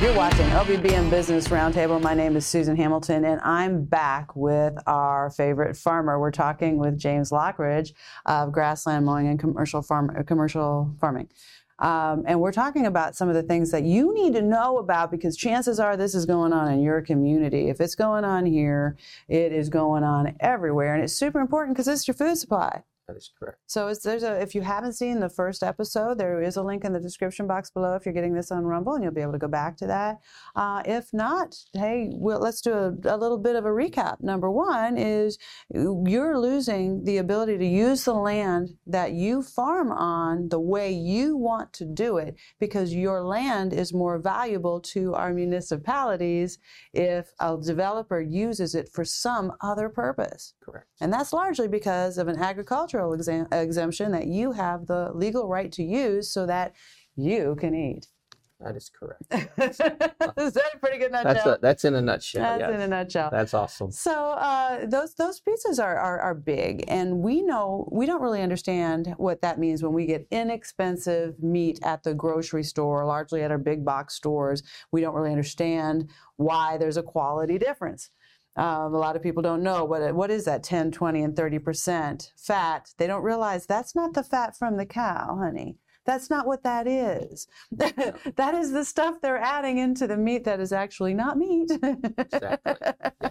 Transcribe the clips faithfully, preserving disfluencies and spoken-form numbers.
You're watching L B B M Business Roundtable. My name is Susan Hamilton, and I'm back with our favorite farmer. We're talking with James Lockridge of Grassland Mowing and Commercial Farm, Commercial Farming. Um, and we're talking about some of the things that you need to know about, because chances are this is going on in your community. If it's going on here, it is going on everywhere. And it's super important because it's your food supply. That is correct. So it's, there's a, if you haven't seen the first episode, there is a link in the description box below if you're getting this on Rumble, and you'll be able to go back to that. Uh, if not, hey, well, let's do a, a little bit of a recap. Number one is you're losing the ability to use the land that you farm on the way you want to do it, because your land is more valuable to our municipalities if a developer uses it for some other purpose. Correct. And that's largely because of an agricultural Exam- exemption that you have the legal right to use so that you can eat. That is correct. Is that a pretty good nutshell? That's, a, that's in a nutshell. That's yes. in a nutshell. That's awesome. So uh, those those pieces are, are are big, and we know we don't really understand what that means when we get inexpensive meat at the grocery store, largely at our big box stores. We don't really understand why there's a quality difference. Um, a lot of people don't know what what is that ten, twenty, and thirty percent fat. They don't realize that's not the fat from the cow, honey. That's not what that is. That is the stuff they're adding into the meat that is actually not meat. Exactly. Yeah.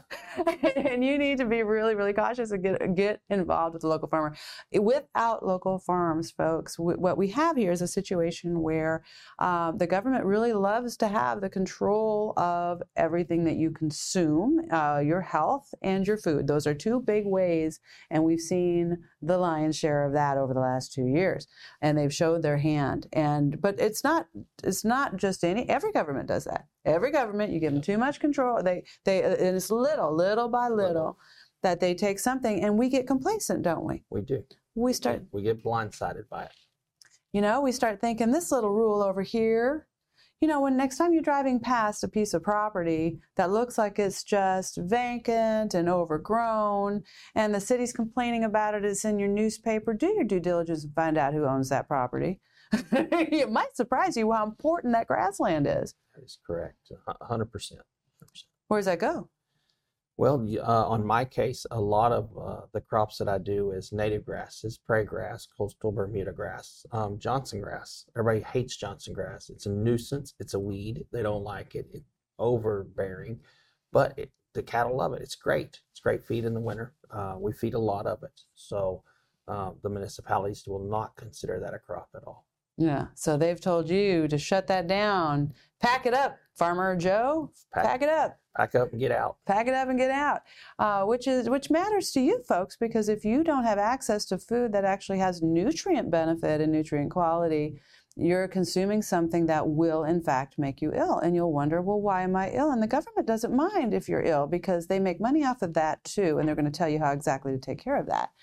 And you need to be really, really cautious and get, get involved with the local farmer. Without local farms, folks, w- what we have here is a situation where uh, the government really loves to have the control of everything that you consume, uh, your health and your food. Those are two big ways, and we've seen the lion's share of that over the last two years. And they've showed their hand. And but it's not it's not just any every government does that. Every government, you give them too much control. They they and it's little, little by little, that they take something, and we get complacent, don't we? We do. We start We get blindsided by it. You know, we start thinking this little rule over here. You know, when next time you're driving past a piece of property that looks like it's just vacant and overgrown, and the city's complaining about it, it's in your newspaper, do your due diligence and find out who owns that property. It might surprise you how important that grassland is. That is correct. one hundred percent. Where does that go? Well, uh, on my case, a lot of uh, the crops that I do is native grasses, prairie grass, coastal Bermuda grass, um, Johnson grass. Everybody hates Johnson grass. It's a nuisance. It's a weed. They don't like it. It's overbearing, but it, the cattle love it. It's great. It's great feed in the winter. Uh, we feed a lot of it. So uh, the municipalities will not consider that a crop at all. Yeah, so they've told you to shut that down. Pack it up, Farmer Joe. Pack, pack it up. Pack up and get out. Pack it up and get out, uh, which is which matters to you folks, because if you don't have access to food that actually has nutrient benefit and nutrient quality, you're consuming something that will, in fact, make you ill. And you'll wonder, well, why am I ill? And the government doesn't mind if you're ill, because they make money off of that too, and they're going to tell you how exactly to take care of that.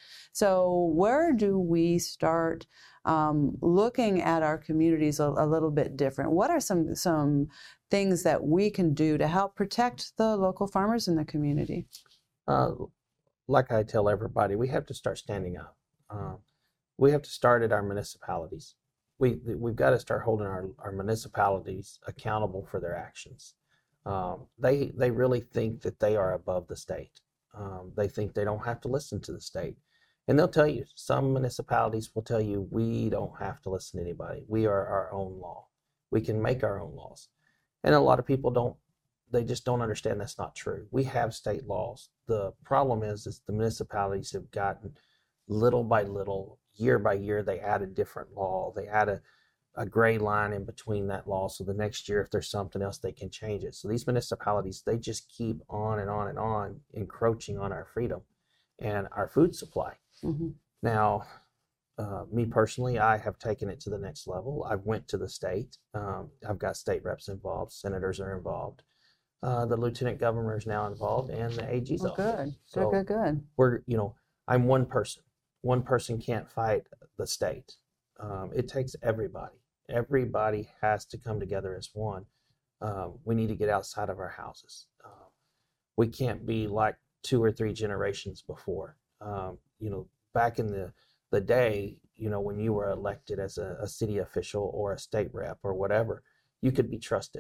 So where do we start um, looking at our communities a, a little bit different? What are some some things that we can do to help protect the local farmers in the community? Uh, like I tell everybody, we have to start standing up. Uh, we have to start at our municipalities. We, we've got to start holding our, our municipalities accountable for their actions. Um, they, they really think that they are above the state. Um, they think they don't have to listen to the state. And they'll tell you, some municipalities will tell you, we don't have to listen to anybody. We are our own law. We can make our own laws. And a lot of people don't, they just don't understand that's not true. We have state laws. The problem is, is the municipalities have gotten little by little, year by year, they add a different law. They add a, a gray line in between that law. So the next year, if there's something else, they can change it. So these municipalities, they just keep on and on and on encroaching on our freedom and our food supply. Mm-hmm. Now, Uh, me personally, I have taken it to the next level. I went to the state. Um, I've got state reps involved. Senators are involved. Uh, the lieutenant governor is now involved, and the A G's Oh, office. good. So Good, good, good. we're, you know, I'm one person. One person can't fight the state. Um, it takes everybody. Everybody has to come together as one. Um, we need to get outside of our houses. Uh, we can't be like two or three generations before. Um, you know, back in the the day, you know, when you were elected as a, a city official or a state rep or whatever, you could be trusted.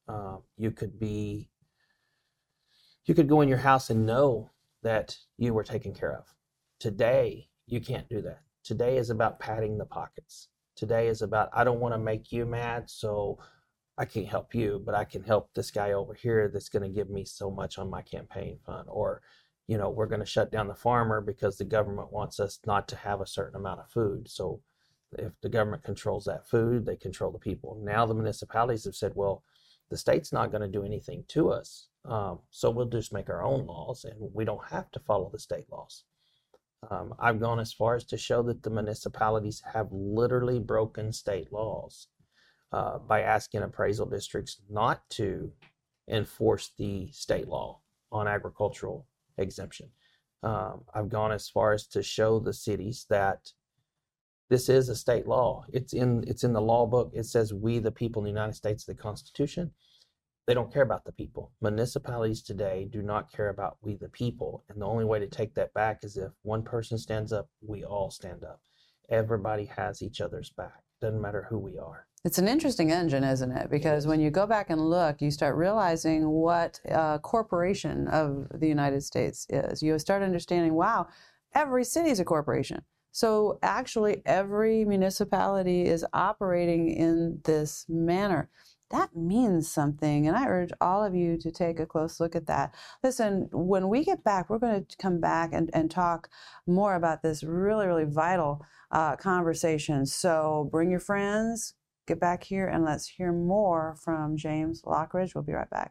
Um, you could be, you could go in your house and know that you were taken care of. Today, you can't do that. Today is about padding the pockets. Today is about, I don't want to make you mad, so I can't help you, but I can help this guy over here that's going to give me so much on my campaign fund. Or, you know, we're going to shut down the farmer because the government wants us not to have a certain amount of food. So if the government controls that food, they control the people. Now the municipalities have said, well, the state's not going to do anything to us, um, so we'll just make our own laws, and we don't have to follow the state laws. Um, I've gone as far as to show that the municipalities have literally broken state laws uh, by asking appraisal districts not to enforce the state law on agricultural exemption. Um, I've gone as far as to show the cities that this is a state law. It's in it's in the law book. It says we the people in the United States, the Constitution. They don't care about the people. Municipalities today do not care about we the people. And the only way to take that back is if one person stands up, we all stand up. Everybody has each other's back. Doesn't matter who we are. It's an interesting engine, isn't it? Because when you go back and look, you start realizing what a corporation of the United States is. You start understanding, wow, every city is a corporation. So actually every municipality is operating in this manner. That means something, and I urge all of you to take a close look at that. Listen, when we get back, we're going to come back and, and talk more about this really, really vital uh, conversation. So bring your friends, get back here, and let's hear more from James Lockridge. We'll be right back.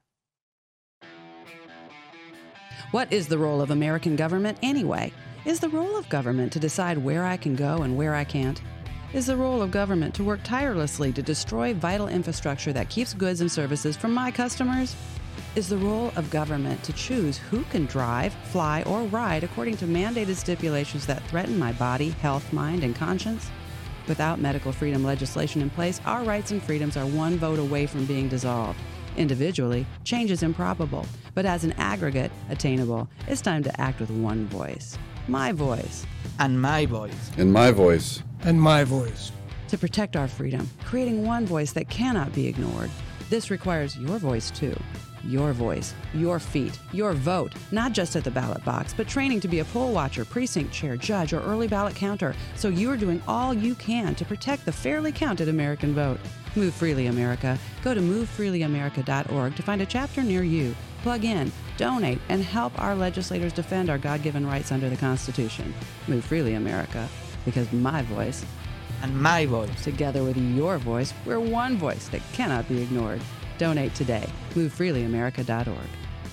What is the role of American government anyway? Is the role of government to decide where I can go and where I can't? Is the role of government to work tirelessly to destroy vital infrastructure that keeps goods and services from my customers? Is the role of government to choose who can drive, fly, or ride according to mandated stipulations that threaten my body, health, mind, and conscience? Without medical freedom legislation in place, our rights and freedoms are one vote away from being dissolved. Individually, change is improbable, but as an aggregate, attainable. It's time to act with one voice. My voice. And my voice. And my voice. And my voice. To protect our freedom, creating one voice that cannot be ignored. This requires your voice too. Your voice, your feet, your vote, not just at the ballot box, but training to be a poll watcher, precinct chair, judge, or early ballot counter, so you're doing all you can to protect the fairly counted American vote. Move Freely America. Go to move freely america dot org to find a chapter near you. Plug in, donate, and help our legislators defend our God-given rights under the Constitution. Move Freely America, because my voice and my voice, together with your voice, we're one voice that cannot be ignored. Donate today. move freely america dot org.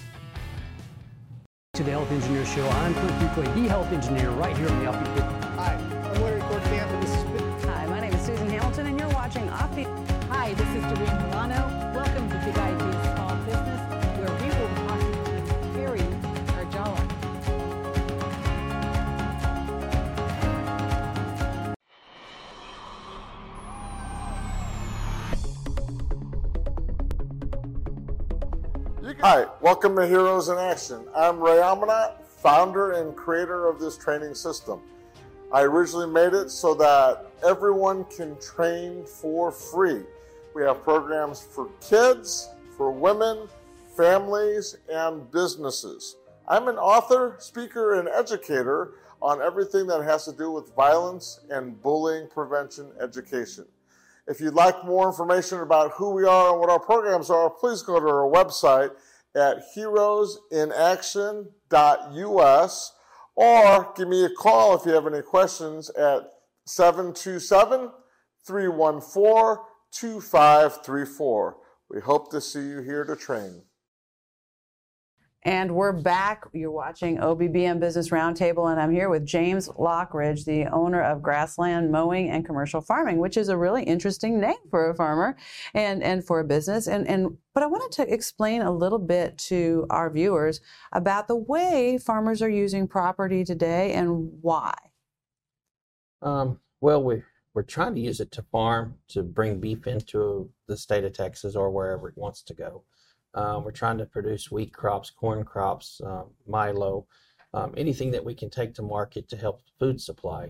To the Health Engineer Show, I'm Cliff Duquay, the Health Engineer, right here on the Offbeat Big. Hi, I'm Larry Cortamp, and this is Big. Hi, my name is Susan Hamilton, and you're watching Offbeat. Hi, this is Doreen Milano. Welcome to Big Ideas Small Business, where we will be talking to Carrie Arjala. Hi, welcome to Heroes in Action. I'm Ray Amanat, founder and creator of this training system. I originally made it so that everyone can train for free. We have programs for kids, for women, families, and businesses. I'm an author, speaker, and educator on everything that has to do with violence and bullying prevention education. If you'd like more information about who we are and what our programs are, please go to our website at heroes in action dot U S or give me a call if you have any questions at seven two seven, three one four, two five three four. We hope to see you here to train. And we're back. You're watching O B B M Business Roundtable, and I'm here with James Lockridge, the owner of Grassland Mowing and Commercial Farming, which is a really interesting name for a farmer and, and for a business. And, and but I wanted to explain a little bit to our viewers about the way farmers are using property today and why. Um, well, we, we're trying to use it to farm, to bring beef into the state of Texas or wherever it wants to go. Uh, we're trying to produce wheat crops, corn crops, um, milo, um, anything that we can take to market to help food supply.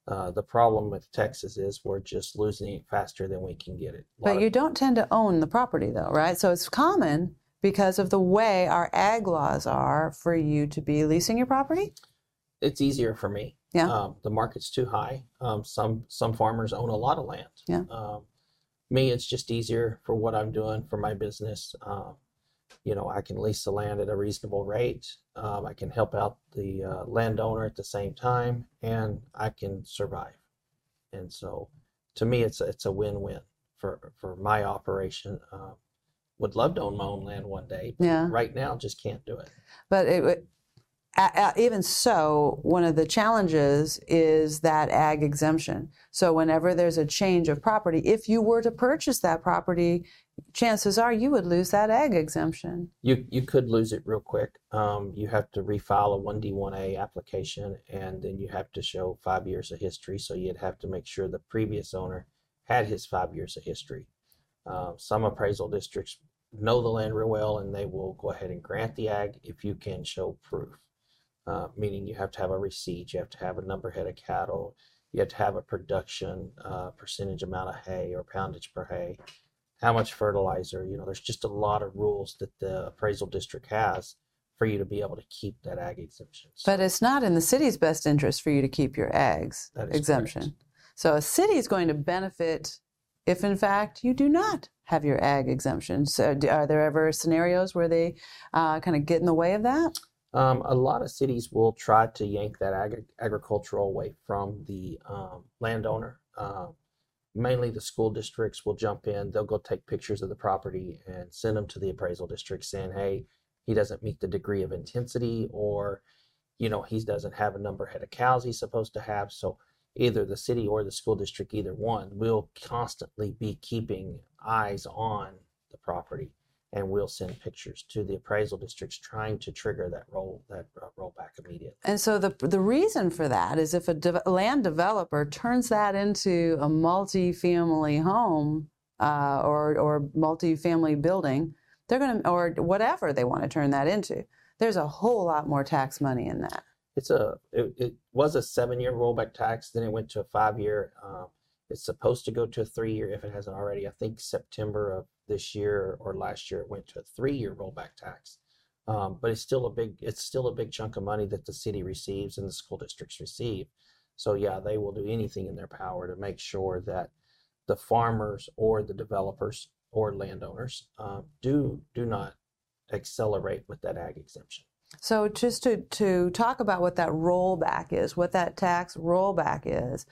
Uh, the problem with Texas is we're just losing it faster than we can get it. A lot But of- you don't tend to own the property though, right? So it's common because of the way our ag laws are for you to be leasing your property? It's easier for me. Yeah. Um, the market's too high. Um, some some farmers own a lot of land. Yeah. Um, me, it's just easier for what I'm doing for my business. Um, you know, I can lease the land at a reasonable rate. Um, I can help out the uh, landowner at the same time, and I can survive. And so, to me, it's a, it's a win-win for for my operation. Um, would love to own my own land one day, but Yeah. right now just can't do it. But it, it- a- a- even so, one of the challenges is that ag exemption. So whenever there's a change of property, if you were to purchase that property, chances are you would lose that ag exemption. You you could lose it real quick. Um, you have to refile a one D one A application, and then you have to show five years of history. So you'd have to make sure the previous owner had his five years of history. Uh, some appraisal districts know the land real well, and they will go ahead and grant the ag if you can show proof. Uh, meaning you have to have a receipt, you have to have a number head of cattle, you have to have a production uh, percentage amount of hay or poundage per hay, how much fertilizer. You know, there's just a lot of rules that the appraisal district has for you to be able to keep that ag exemption. So But it's not in the city's best interest for you to keep your ags That is exemption. correct. So a city is going to benefit if, in fact, you do not have your ag exemption. So do- are there ever scenarios where they uh, kind of get in the way of that? Um, a lot of cities will try to yank that ag- agricultural away from the um, landowner. Um, mainly the school districts will jump in. They'll go take pictures of the property and send them to the appraisal district saying, hey, he doesn't meet the degree of intensity, or, you know, he doesn't have a number of head of cows he's supposed to have. So either the city or the school district, either one, will constantly be keeping eyes on the property. And we'll send pictures to the appraisal districts trying to trigger that roll that uh, rollback immediately. And so the the reason for that is if a de- land developer turns that into a multi-family home uh, or or multi-family building, they're going to, or whatever they want to turn that into, there's a whole lot more tax money in that. It's a it, it was a seven year rollback tax, then it went to a five year. Um, it's supposed to go to a three year if it hasn't already. I think September of this year or last year it went to a three year rollback tax. Um, but it's still a big it's still a big chunk of money that the city receives and the school districts receive. So yeah, they will do anything in their power to make sure that the farmers or the developers or landowners uh, do do not accelerate with that ag exemption. So just to, to talk about what that rollback is, what that tax rollback is.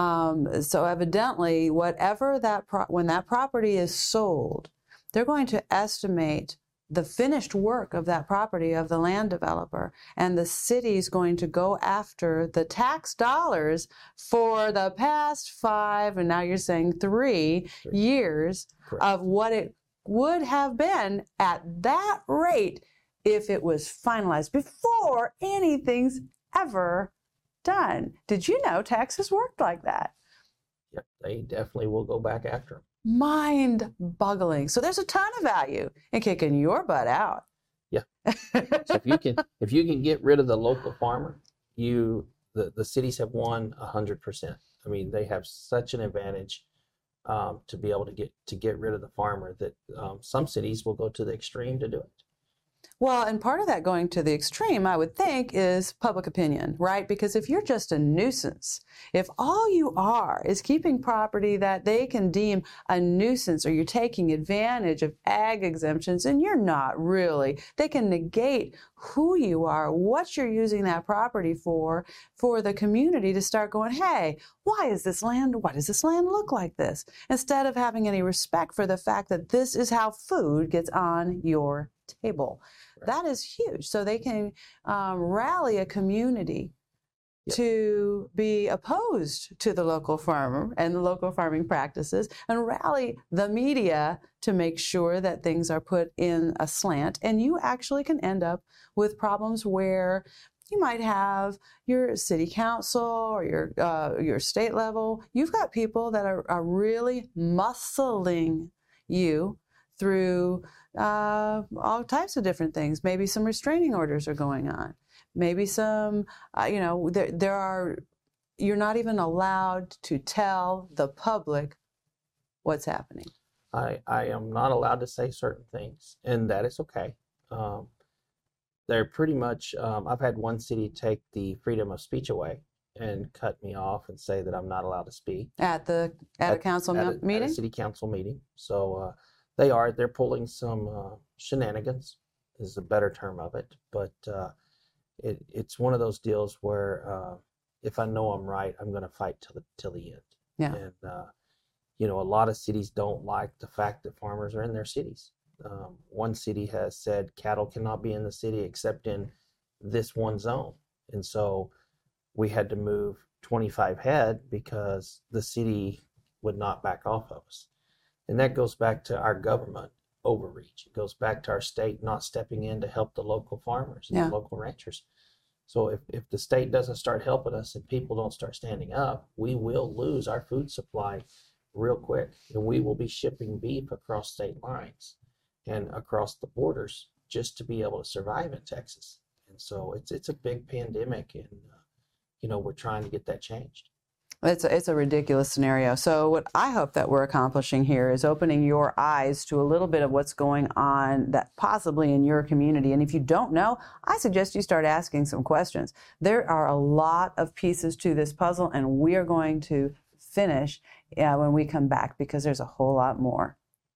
Um, so evidently, whatever that pro- when that property is sold, they're going to estimate the finished work of that property of the land developer, and the city's going to go after the tax dollars for the past five, and now you're saying three, Three. years Correct. of what it would have been at that rate if it was finalized before anything's ever done. Did you know taxes worked like that? Yep, they definitely will go back after them. Mind-boggling. So there's a ton of value in kicking your butt out. Yeah. So if you can if you can get rid of the local farmer, you the, the cities have won a hundred percent. I mean, they have such an advantage um, to be able to get to get rid of the farmer that um, some cities will go to the extreme to do it. Well, and part of that going to the extreme, I would think, is public opinion, right? Because if you're just a nuisance, if all you are is keeping property that they can deem a nuisance, or you're taking advantage of ag exemptions, and you're not really, they can negate who you are, what you're using that property for, for the community to start going, hey, why is this land, why does this land look like this? Instead of having any respect for the fact that this is how food gets on your table. Right. That is huge. So they can um, rally a community Yep. to be opposed to the local farmer and the local farming practices, and rally the media to make sure that things are put in a slant. And you actually can end up with problems where you might have your city council or your uh, your state level. You've got people that are, are really muscling you through uh, all types of different things. Maybe some restraining orders are going on. Maybe some, uh, you know, there there are you're not even allowed to tell the public what's happening. I, I am not allowed to say certain things, and that is okay. Um, they're pretty much, um, I've had one city take the freedom of speech away and cut me off and say that I'm not allowed to speak. At the at, a council at me- a, meeting? At a city council meeting. So uh, they are, they're pulling some uh, shenanigans, is a better term of it. But uh, it, it's one of those deals where uh, if I know I'm right, I'm going to fight till the, till the end. Yeah. And, uh, you know, a lot of cities don't like the fact that farmers are in their cities. Um, one city has said cattle cannot be in the city except in this one zone. And so we had to move twenty-five head because the city would not back off of us. And that goes back to our government overreach. It goes back to our state not stepping in to help the local farmers and Yeah. the local ranchers. So if, if the state doesn't start helping us and people don't start standing up, we will lose our food supply real quick. And we will be shipping beef across state lines and across the borders just to be able to survive in Texas. And so it's it's a big pandemic, and uh, you know, we're trying to get that changed. It's a, it's a ridiculous scenario. So what I hope that we're accomplishing here is opening your eyes to a little bit of what's going on that possibly in your community. And if you don't know, I suggest you start asking some questions. There are a lot of pieces to this puzzle, and we are going to finish uh, when we come back because there's a whole lot more.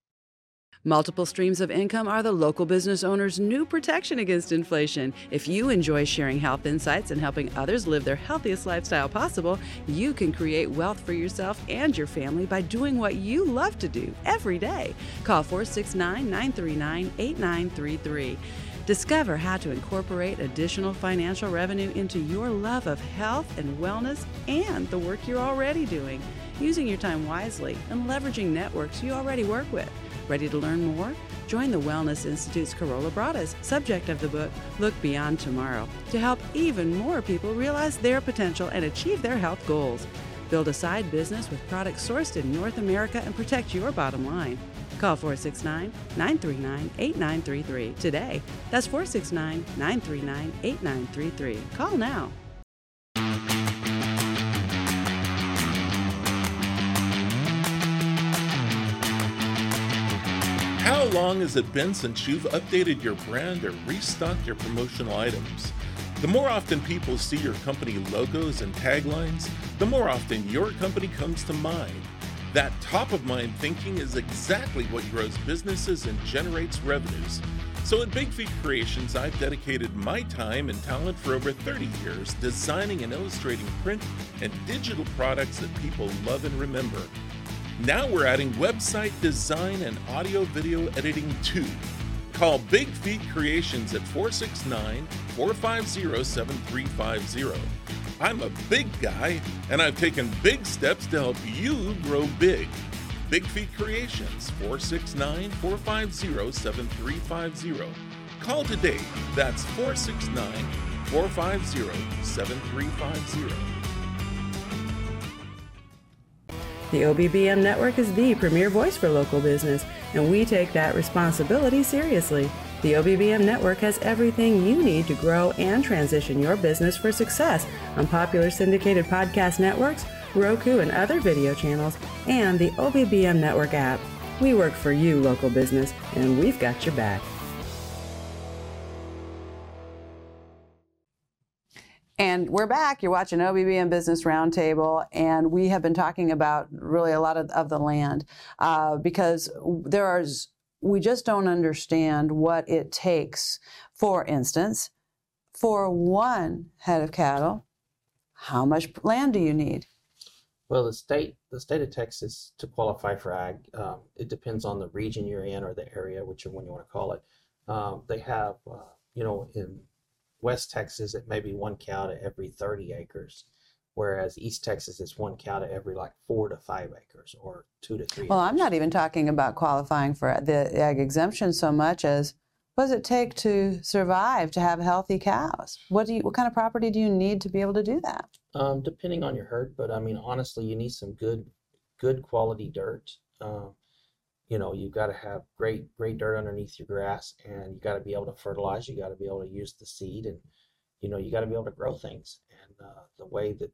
Multiple streams of income are the local business owner's new protection against inflation. If you enjoy sharing health insights and helping others live their healthiest lifestyle possible, you can create wealth for yourself and your family by doing what you love to do every day. Call four six nine, nine three nine, eight nine three three. Discover how to incorporate additional financial revenue into your love of health and wellness and the work you're already doing, using your time wisely and leveraging networks you already work with. Ready to learn more? Join the Wellness Institute's Carola Bradas, subject of the book, Look Beyond Tomorrow, to help even more people realize their potential and achieve their health goals. Build a side business with products sourced in North America and protect your bottom line. Call four six nine, nine three nine, eight nine three three today. That's four six nine, nine three nine, eight nine three three. Call now. How long has it been since you've updated your brand or restocked your promotional items? The more often people see your company logos and taglines, the more often your company comes to mind. That top-of-mind thinking is exactly what grows businesses and generates revenues. So at Big Feet Creations, I've dedicated my time and talent for over thirty years designing and illustrating print and digital products that people love and remember. Now we're adding website design and audio-video editing too. Call Big Feet Creations at four six nine, four five zero, seven three five zero. I'm a big guy, and I've taken big steps to help you grow big. Big Feet Creations, four six nine, four five zero, seven three five zero. Call today. That's four six nine, four five zero, seven three five zero. The O B B M Network is the premier voice for local business, and we take that responsibility seriously. The O B B M Network has everything you need to grow and transition your business for success on popular syndicated podcast networks, Roku and other video channels, and the O B B M Network app. We work for you, local business, and we've got your back. And we're back. You're watching O B B M Business Roundtable, and we have been talking about really a lot of, of the land uh, because there are, we just don't understand what it takes. For instance, for one head of cattle, how much land do you need? Well, the state, the state of Texas, to qualify for ag, um, it depends on the region you're in or the area, whichever one you want to call it. Um, they have, uh, you know, in West Texas, it may be one cow to every thirty acres, whereas East Texas is one cow to every like four to five acres or two to three. Well, acres. I'm not even talking about qualifying for the ag exemption so much as what does it take to survive, to have healthy cows? What do you, what kind of property do you need to be able to do that? Um, depending on your herd, but I mean, honestly, you need some good, good quality dirt. Um, you know, you've got to have great, great dirt underneath your grass, and you got to be able to fertilize. You got to be able to use the seed, and you know, you got to be able to grow things. And uh, the way that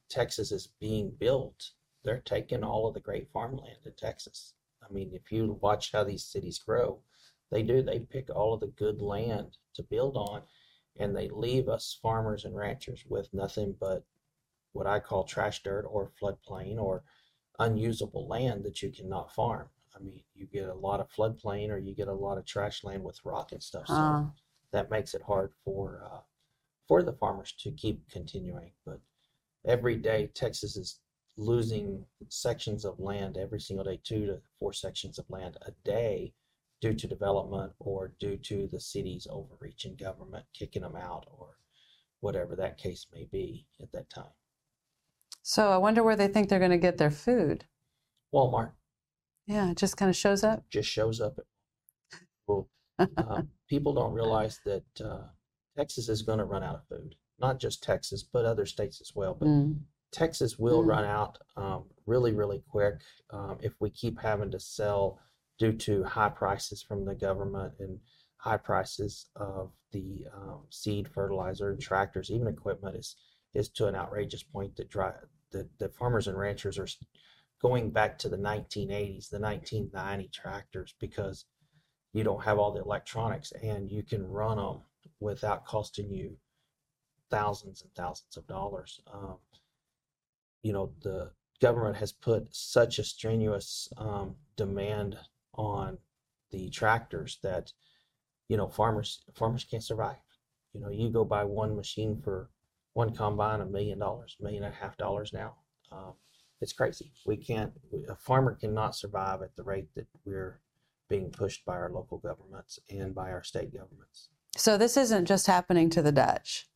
Texas is being built, they're taking all of the great farmland in Texas. I mean, if you watch how these cities grow, they do. They pick all of the good land to build on, and they leave us farmers and ranchers with nothing but what I call trash dirt or floodplain or unusable land that you cannot farm. I mean, you get a lot of floodplain or you get a lot of trash land with rock and stuff. So Uh, that makes it hard for uh, for the farmers to keep continuing. But every day, Texas is losing sections of land every single day, two to four sections of land a day due to development or due to the city's overreach in government, kicking them out or whatever that case may be at that time. so I wonder where they think they're going to get their food. Walmart Yeah, it just kind of shows up. just shows up. Well, uh, people don't realize that uh, Texas is going to run out of food. Not just Texas, but other states as well. But Mm. Texas will Mm. run out um, really, really quick um, if we keep having to sell due to high prices from the government and high prices of the um, seed, fertilizer, and tractors, even equipment is is to an outrageous point that dry, that, that farmers and ranchers are going back to the nineteen eighties, the nineteen ninety tractors, because you don't have all the electronics and you can run them without costing you thousands and thousands of dollars. Um, you know, the government has put such a strenuous um, demand on the tractors that, you know, farmers farmers can't survive. You know, you go buy one machine for one combine, a million dollars, million and a half dollars now. Um, it's crazy. We can't, a farmer cannot survive at the rate that we're being pushed by our local governments and by our state governments. So this isn't just happening to the Dutch.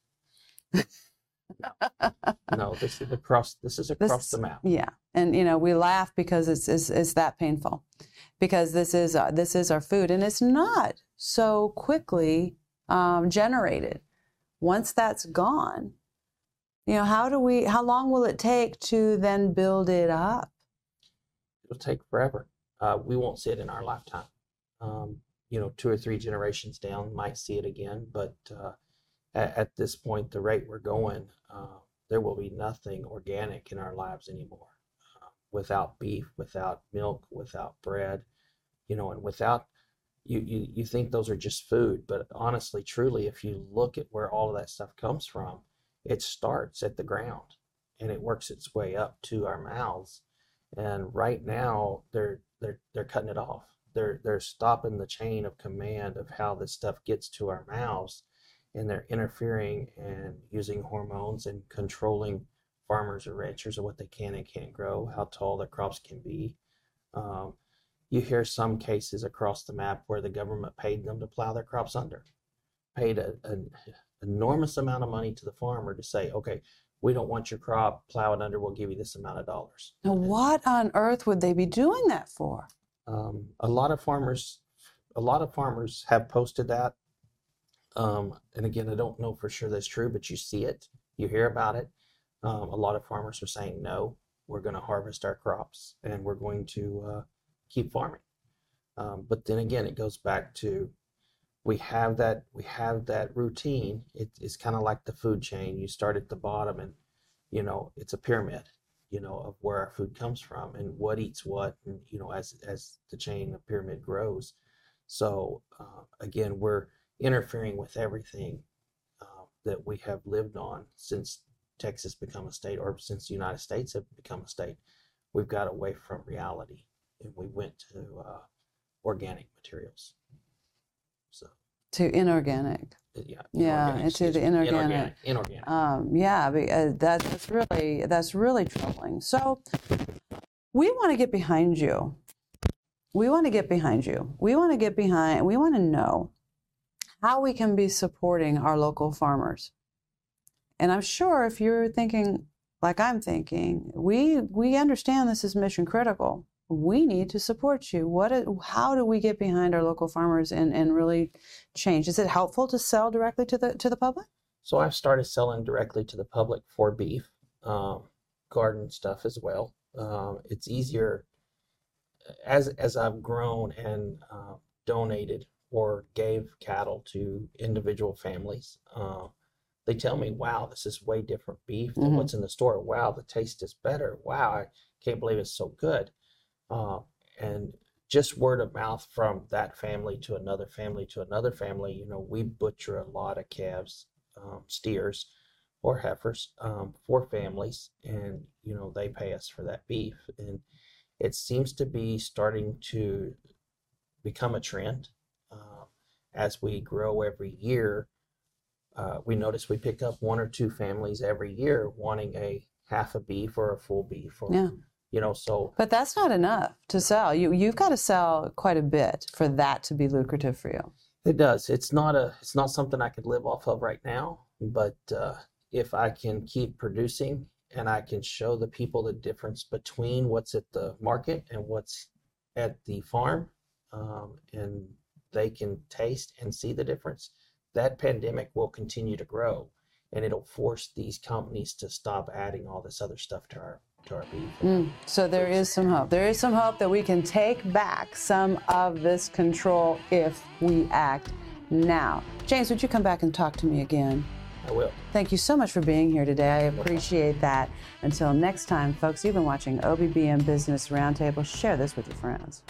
No, this is across, this is across This- the map. Yeah, and you know we laugh because it's it's, it's that painful, because this is uh, this is our food, and it's not so quickly um, generated. Once that's gone, you know, how do we? How long will it take to then build it up? It'll take forever. Uh, we won't see it in our lifetime. Um, you know, two or three generations down, might see it again, but uh, at, at this point, the rate we're going, uh, there will be nothing organic in our lives anymore. Uh, without beef, without milk, without bread, you know, and without, you, you, you think those are just food, but honestly, truly, if you look at where all of that stuff comes from, it starts at the ground and it works its way up to our mouths. And right now, they're they're they're cutting it off. They're they're stopping the chain of command of how this stuff gets to our mouths, and they're interfering and using hormones and controlling farmers or ranchers of what they can and can't grow, how tall their crops can be. Um, you hear some cases across the map where the government paid them to plow their crops under, paid a, an enormous amount of money to the farmer to say, okay, we don't want your crop, plow it under, we'll give you this amount of dollars. Now, what on earth would they be doing that for? Um, a lot of farmers, a lot of farmers have posted that. Um, and again, I don't know for sure that's true, but you see it, you hear about it. Um, a lot of farmers are saying, no, we're going to harvest our crops and we're going to uh, keep farming. Um, but then again, it goes back to, we have that, we have that routine. It, it's kind of like the food chain. You start at the bottom and, you know, it's a pyramid, you know, of where our food comes from and what eats what, and, you know, as, as the chain, the pyramid grows. So uh, again, we're interfering with everything uh, that we have lived on since Texas become a state, or since the United States have become a state. We've got away from reality and we went to uh, organic materials. So To inorganic. yeah, Yeah, inorganic, into excuse the me, inorganic. inorganic, inorganic. Um, yeah, be- uh, that, that's really that's really troubling. So we want to get behind you. We want to get behind you. We want to get behind. We want to know how we can be supporting our local farmers. And I'm sure if you're thinking like I'm thinking, we we understand this is mission critical. We need to support you. What? How do we get behind our local farmers and, and really change? Is it helpful to sell directly to the to the public? So I've started selling directly to the public for beef, um, garden stuff as well. Um, it's easier as as I've grown and uh, donated or gave cattle to individual families. Uh, they tell me, wow, this is way different beef than Mhm. what's in the store. Wow, the taste is better. Wow, I can't believe it's so good. Uh, and just word of mouth from that family to another family to another family. You know, we butcher a lot of calves, um, steers, or heifers um, for families, and you know they pay us for that beef, and it seems to be starting to become a trend. Uh, as we grow every year, uh, we notice we pick up one or two families every year wanting a half a beef or a full beef, or Yeah. you know, so But that's not enough to sell. You you've got to sell quite a bit for that to be lucrative for you. it does. It's not a. It's not something I could live off of right now. But uh, if I can keep producing and I can show the people the difference between what's at the market and what's at the farm, um, and they can taste and see the difference, that pandemic will continue to grow, and it'll force these companies to stop adding all this other stuff to our to our beef. Mm. So there is some hope. There is some hope that we can take back some of this control if we act now. James, would you come back and talk to me again? I will. Thank you so much for being here today. I appreciate that. Until next time, folks, you've been watching O B B M Business Roundtable. Share this with your friends.